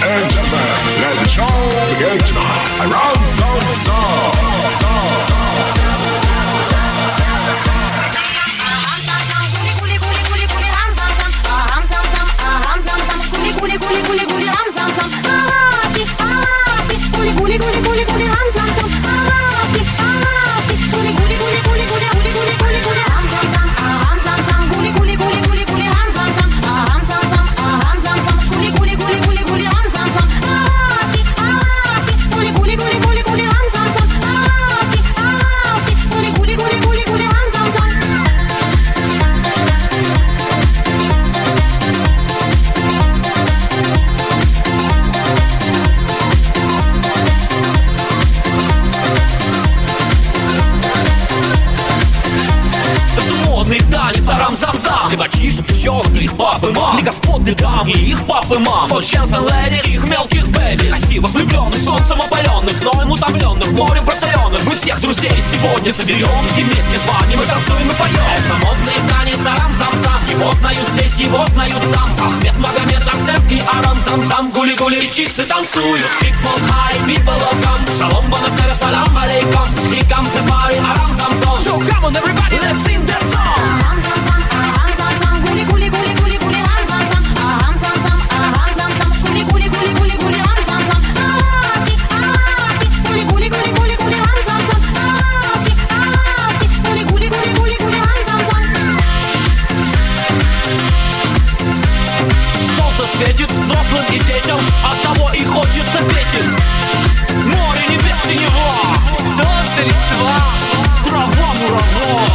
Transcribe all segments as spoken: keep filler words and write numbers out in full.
and gentlemen, let the show begin tonight. Around some song. Для мальчишек, девчонок, их папы, мам. Для господ, для дам и их папы, мам. For chance and ladies, их мелких бэби. Красиво влюбленных, солнцем опаленных, сноем утомленных, морем просоленных. Мы всех друзей сегодня соберем, и вместе с вами мы танцуем и поем. Это модный танец арам-зам-зам. Его знают здесь, его знают там. Ахмед, Магомед, Арсен и арам-зам-зам. Гули-гули и чиксы танцуют. People high, people welcome. Шалом, бонасера, салам алейкум. Here comes the party, арам-зам-зам. So come on everybody, let's sing that song. Арам-зам-зам, арам-зам-зам. Гули-гули-гули-гули. Светит взрослым и детям, оттого и хочется петь им. Море небес синего, солнце листва, трава муравьев.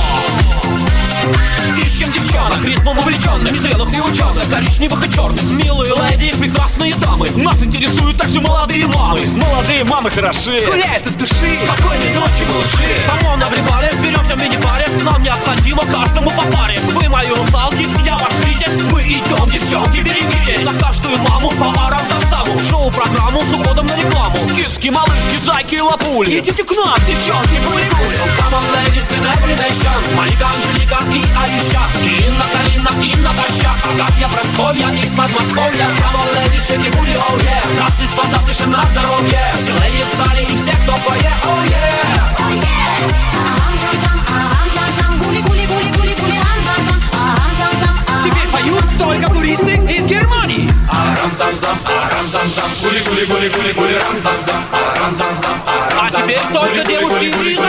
Ищем девчонок, ритмом увлеченных, незрелых и ученых, коричневых и черных. Милые леди, прекрасные дамы. Нас интересуют также молодые мамы. Молодые мамы хороши, гуляют от души. Спокойной ночи, малыши. Камон, обребали, беремся в мини-баре. Нам необходимо каждому по паре. Вы мои русалки, я ваш витязь. Мы идем, девчонки, берегитесь. За каждую маму по арам-зам-заму. Шоу-программу с уходом на рекламу. Киски, малышки, зайки и лапули. Идите к нам, девчонки, гули-гули. So come on, ladies in every nation. Марика, Анжелика и Аиша. И Инна, Карина, и Наташа. Агафья, Прасковья из Подмосковья. Come on, ladies, shake it, booty, oh yeah. Нас из фантастичен на здоровье. Все леди в зале и все, кто в фойе, oh yeah. Oh yeah. Арам-зам-зам, арам-зам-зам. Гули-гули-гули-гули-гули, арам-зам-зам, арам-зам-зам. Теперь поют только туристы из Германии. Арам-зам-зам, арам-зам-зам. Гули-гули-гули-гули-гули, арам-зам-зам, арам-зам-зам. А теперь только девушки из